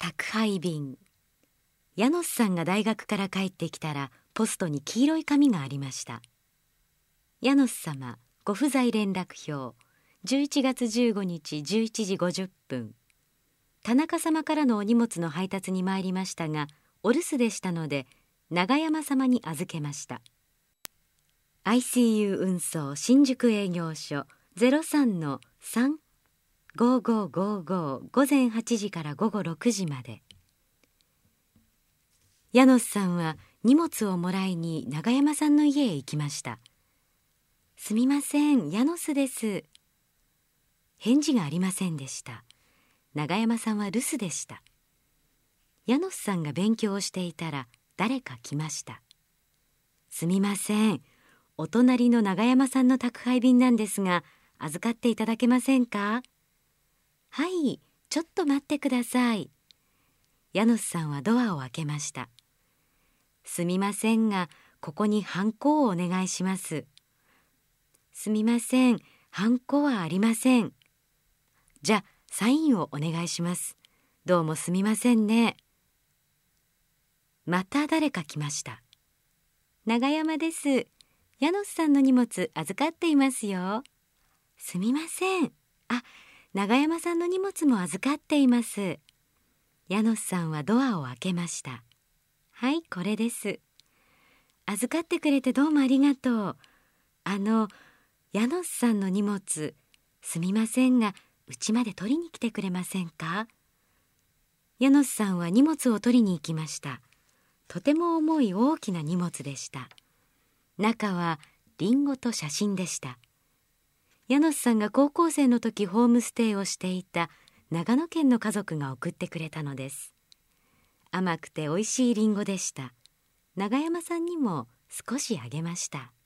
宅配便。ヤノスさんが大学から帰ってきたらポストに黄色い紙がありました。ヤノス様、ご不在連絡表、11月15日11時50分。田中様からのお荷物の配達に参りましたが、お留守でしたので永山様に預けました。ICU 運送新宿営業所 03-3-5555 午前8時から午後6時まで。ヤノスさんは荷物をもらいに永山さんの家へ行きました。すみません、ヤノスです。返事がありませんでした。永山さんは留守でした。ヤノスさんが勉強をしていたら誰か来ました。すみません、お隣の永山さんの宅配便なんですが、預かっていただけませんか？はい、ちょっと待ってください。ヤノスさんはドアを開けました。すみませんが、ここにハンコをお願いします。すみません、ハンコはありません。じゃあ、サインをお願いします。どうもすみませんね。また誰か来ました。永山です。ヤノスさんの荷物預かっていますよ。すみません。あ、永山さんの荷物も預かっています。ヤノスさんはドアを開けました。はい、これです。預かってくれてどうもありがとう。ヤノスさんの荷物、すみませんが、うちまで取りに来てくれませんか？ヤノスさんは荷物を取りに行きました。とても重い大きな荷物でした。中はリンゴと写真でした。ヤノスさんが高校生の時ホームステイをしていた長野県の家族が送ってくれたのです。甘くておいしいリンゴでした。永山さんにも少しあげました。